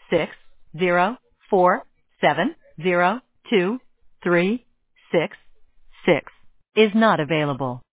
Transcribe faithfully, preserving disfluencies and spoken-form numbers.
six zero four seven zero two three six six is not available.